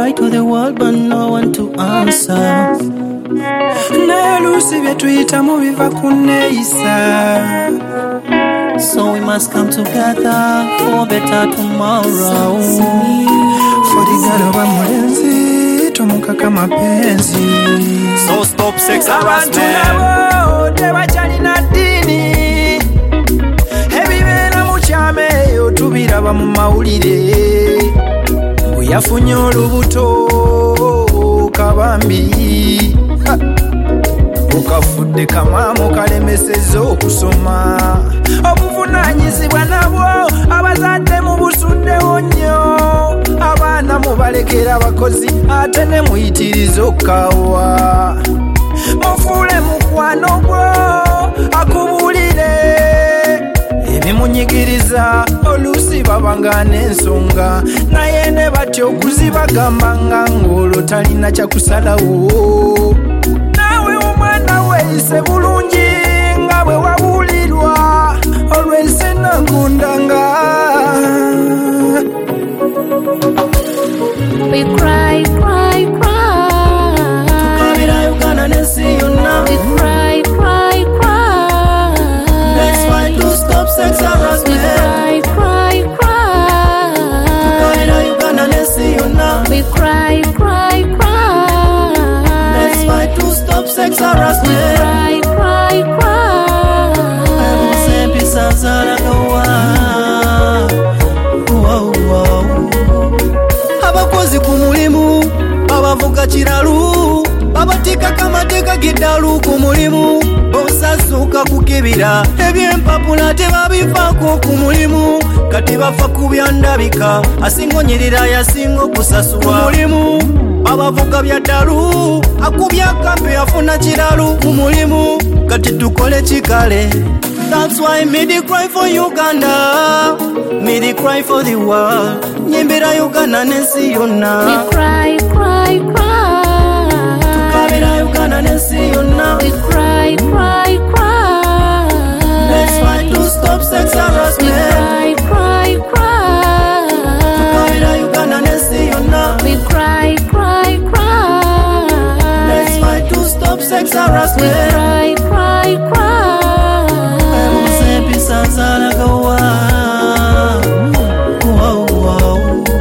cry to the world but no one to answer. Nalusi byetuyitamu biva kuneeyisa. So we must come together for better tomorrow. Foligalo bamulenzi tomukaka mapenzi. So stop sex Abantu harassment. nabo tebakyalina ddiini. Ebibeera mu kyama eyo tubiraba mu mawulire. Bwe yafunye olubuto kabambi. Okafudde kamaamu kalemesezza okusoma. Obuvunaanyizibwa nabwo abazadde mu busuddewo nnyo. Abaana mubalekera abakozi ate ne muyitiriza okkawa. Mufuule mukwano gwo akubuulire ebimunyigiriza oluusi babanga n'ensonga naye ne batya okuzibagamba nga ng'olwo talina kyakusalawo. Naawe omwana weeyise bulungi nga bwe wabuulirwa olw'ensi nakundanga. We cry, cry, cry. Tukabira Uganda n'ensi yonna. We cry, cry, cry. Let's fight to stop sex We harassment. cry, cry, cry. Tukabira Uganda n'ensi yonna. We cry, cry, cry. Let's fight to stop sex We harassment. cry, cry, cry. Empisa zalagawa. Wow, wow. Abakozi ku mulimu babavuga kiralu babatika kamateeka g'eddalu ku mulimu osasuka kukibira ebyempapula tebabifaako ku mulimu kati bafa ku byandabika asingonyirira yasinga okusasulwa ku mulimu abavuga byaddalu akubya kampe afuna kiralu ku mulimu kati tukole kikale. That's why me dey cry for Uganda, me dey cry for the world. Nyimbira Uganda n'ensi We yonna. cry, cry, cry. Tukabira Uganda n'ensi yonna. We cry, cry, cry. Let's fight to stop sex We harassment. cry, cry, cry. Tukabira Uganda n'ensi yonna. We cry, cry, cry. Let's fight to stop sex We harassment. cry, cry, cry. Empisa zalagawa. Wow, wow.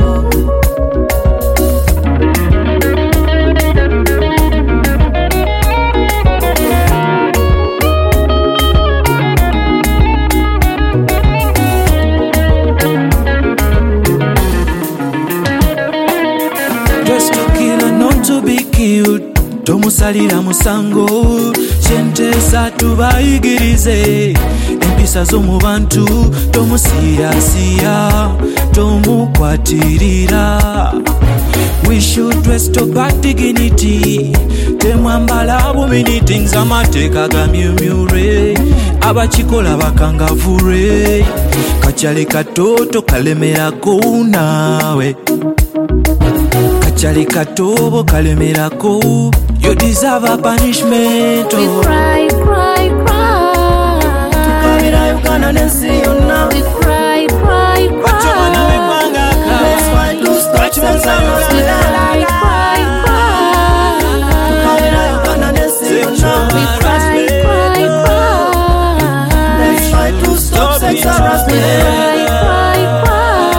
Just to kill and not to be killed. Tomusalira musango kyentesa tubayigirize empisa z'omu bantu tomusiyasiya tomukwatirira. We should restore back dignity. Temwambala buminitings amateeka gamyumyure abakikola bakangavure kakyale katoto kalemerako naawe kakyale katobo kalemerako. You deserve a punishment. We cry, cry, cry. Tukabira Uganda n'ensi yonna. We cry, cry, cry. Let's fight to stop sex We harassment. cry, cry, cry. Tukabira Uganda n'ensi yonna. We cry, cry, cry. Let's fight to stop sex harassment. Cry, cry, cry.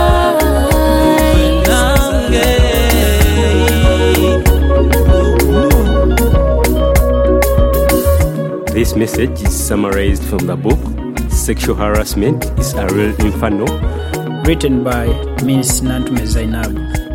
This message is summarized from the book Sexual Harassment is a Real Inferno, written by Miss Nantume Zainab.